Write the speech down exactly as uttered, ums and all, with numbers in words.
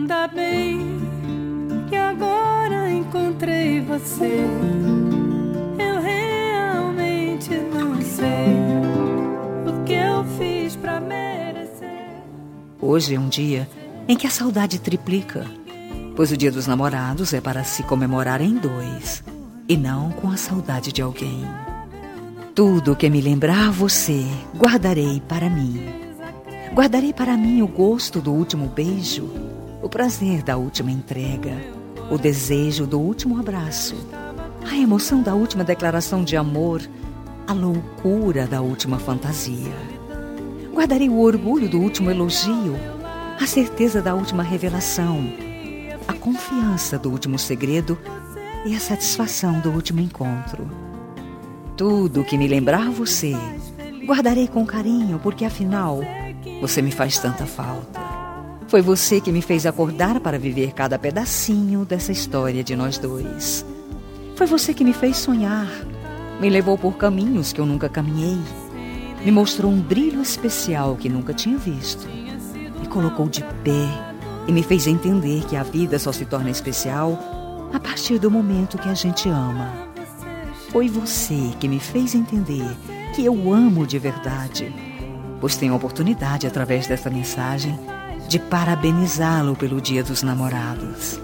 Ainda bem que agora encontrei você. Eu realmente não sei o que eu fiz pra merecer. Hoje é um dia em que a saudade triplica, pois o Dia dos Namorados é para se comemorar em dois, e não com a saudade de alguém. Tudo que me lembrar você, guardarei para mim. Guardarei para mim o gosto do último beijo, o prazer da última entrega, o desejo do último abraço, a emoção da última declaração de amor, a loucura da última fantasia. Guardarei o orgulho do último elogio, a certeza da última revelação, a confiança do último segredo e a satisfação do último encontro. Tudo que me lembrar você, guardarei com carinho, porque afinal, você me faz tanta falta. Foi você que me fez acordar para viver cada pedacinho dessa história de nós dois. Foi você que me fez sonhar, me levou por caminhos que eu nunca caminhei, me mostrou um brilho especial que nunca tinha visto, me colocou de pé e me fez entender que a vida só se torna especial a partir do momento que a gente ama. Foi você que me fez entender que eu amo de verdade, pois tenho a oportunidade, através desta mensagem, de parabenizá-lo pelo Dia dos Namorados.